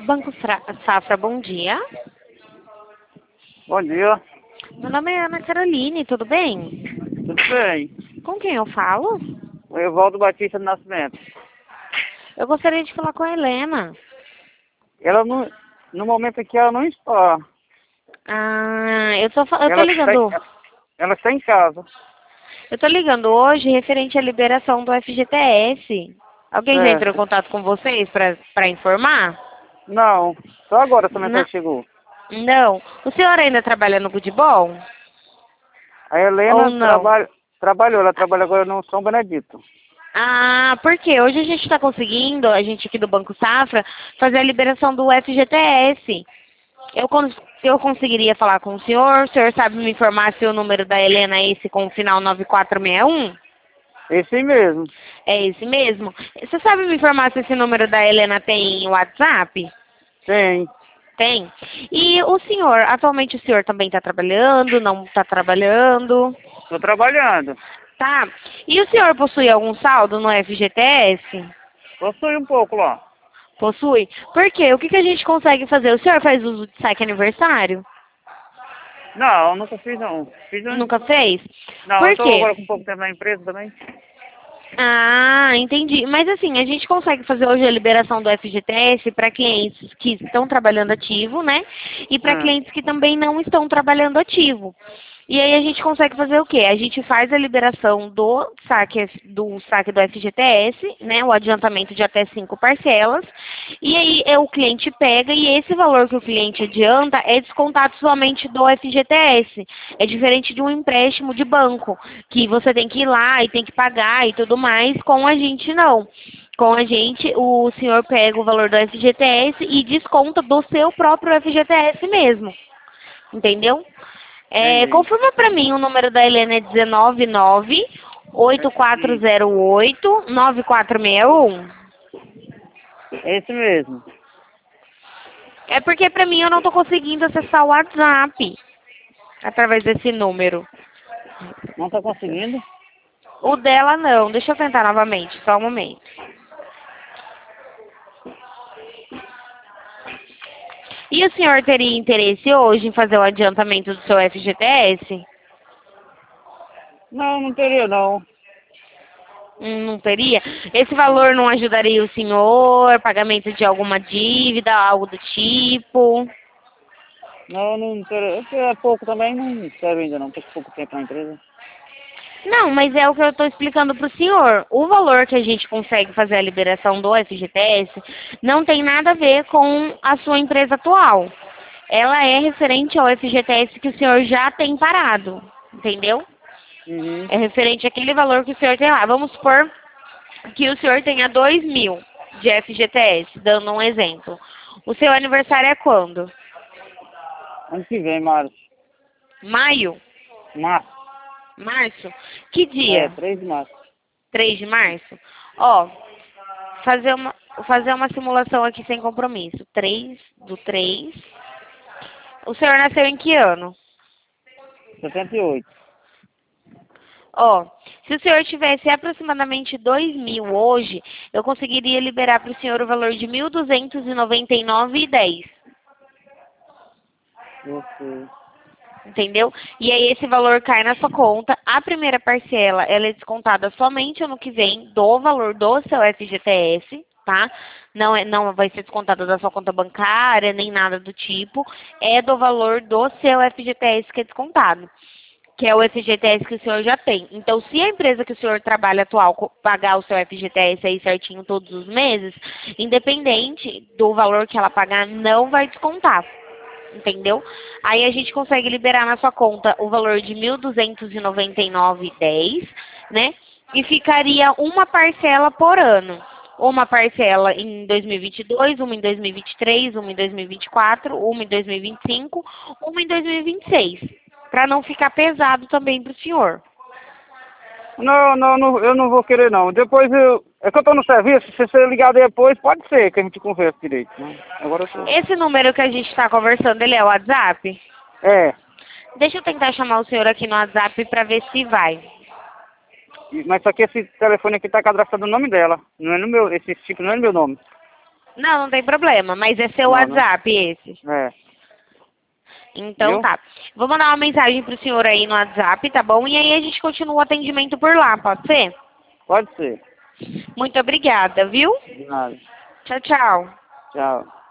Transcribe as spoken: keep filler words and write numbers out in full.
Banco Fra- Safra, bom dia. Bom dia, Meu nome é Ana Caroline, tudo bem? tudo bem? Com quem eu falo? O Evaldo Batista do Nascimento. Eu gostaria de falar com a Helena. Ela não, no momento aqui ela não está. Ah, eu tô, fa- eu tô Ela está, ligando. ela está em casa. Eu tô ligando hoje referente à liberação do F G T S. Alguém já entrou em Certo. contato com vocês para para informar? Não, só agora essa Não. mensagem chegou. Não. O senhor ainda trabalha no Goodball? A Ou Helena não? trabalha, trabalhou, ela trabalha agora no São Benedito. Ah, porque hoje a gente está conseguindo, a gente aqui do Banco Safra, fazer a liberação do F G T S. Eu, cons- eu conseguiria falar com o senhor? O senhor sabe me informar se o número da Helena é esse com o final nove quatro seis um? Esse mesmo. É esse mesmo? Você sabe me informar se esse número da Helena tem WhatsApp? Tem. Tem. E o senhor, atualmente o senhor também está trabalhando, não está trabalhando? Estou trabalhando. Tá. E o senhor possui algum saldo no F G T S? Possui um pouco lá. Possui? Por quê? O que, que a gente consegue fazer? O senhor faz uso de saque aniversário? Não, nunca fiz não. Fiz um... Nunca fez? Não, eu Por estou quê? agora com pouco tempo na empresa também. Ah, entendi. Mas assim, a gente consegue fazer hoje a liberação do F G T S para clientes que estão trabalhando ativo, né? E para Ah, clientes que também não estão trabalhando ativo. E aí a gente consegue fazer o quê? A gente faz a liberação do saque do saque do F G T S, né? O adiantamento de até cinco parcelas. E aí é, o cliente pega e esse valor que o cliente adianta é descontado somente do F G T S. É diferente de um empréstimo de banco, que você tem que ir lá e tem que pagar e tudo mais. Com a gente não. Com a gente, o senhor pega o valor do F G T S e desconta do seu próprio F G T S mesmo. Entendeu? É, entendi. confirma pra mim o número da Helena é um nove, oito quatro Sim, zero oito, nove quatro seis um. é esse mesmo. É porque pra mim eu não tô conseguindo acessar o WhatsApp através desse número. Não está conseguindo? O dela não. Deixa eu tentar novamente, só um momento. E o senhor teria interesse hoje em fazer o adiantamento do seu F G T S? Não, não teria não. Hum, Não teria? Esse valor não ajudaria o senhor? Pagamento de alguma dívida, algo do tipo? Não, não teria. Porque é pouco também, não serve ainda não. Tem pouco tempo na empresa. Não, mas é o que eu estou explicando para o senhor. O valor que a gente consegue fazer a liberação do F G T S não tem nada a ver com a sua empresa atual. Ela é referente ao F G T S que o senhor já tem parado, entendeu? Uhum. É referente àquele valor que o senhor tem lá. Vamos supor que o senhor tenha dois mil de F G T S, dando um exemplo. O seu aniversário é quando? Ano que vem, março. Maio? Março. Março? Que É, dia? três de março. Três de março? Ó, fazer uma, fazer uma simulação aqui sem compromisso. Três do três. O senhor nasceu em que ano? setenta e oito. Ó, se o senhor tivesse aproximadamente dois mil hoje, eu conseguiria liberar para o senhor o valor de mil duzentos e noventa e nove e dez. Ok. Entendeu? E aí esse valor cai na sua conta. A primeira parcela, ela é descontada somente ano que vem do valor do seu F G T S, tá? Não, é, não vai ser descontada da sua conta bancária, nem nada do tipo. É do valor do seu F G T S que é descontado, que é o F G T S que o senhor já tem. Então, se a empresa que o senhor trabalha atual co- pagar o seu F G T S aí certinho todos os meses, independente do valor que ela pagar, não vai descontar. Entendeu? Aí a gente consegue liberar na sua conta o valor de mil duzentos e noventa e nove e dez, né? E ficaria uma parcela por ano. Uma parcela em dois mil e vinte e dois, uma em dois mil e vinte e três, uma em dois mil e vinte e quatro, uma em dois mil e vinte e cinco, uma em dois mil e vinte e seis. Para não ficar pesado também para o senhor. Não, não, não, eu não vou querer não. Depois eu. É que eu tô no serviço, se você ligar depois, pode ser que a gente converse direito, né? Agora eu tô. Esse número que a gente está conversando, ele é o WhatsApp? É. Deixa eu tentar chamar o senhor aqui no WhatsApp para ver se vai. e- Mas só que esse telefone aqui tá cadastrado no nome dela. Não é no meu. Esse tipo não é no meu nome. Não, não tem problema, mas é seu Não, WhatsApp esse. É. Então Viu? tá. Vou mandar uma mensagem pro senhor aí no WhatsApp, tá bom? E aí a gente continua o atendimento por lá, pode ser? Pode ser. Muito obrigada, viu? De nada. Tchau, tchau. Tchau.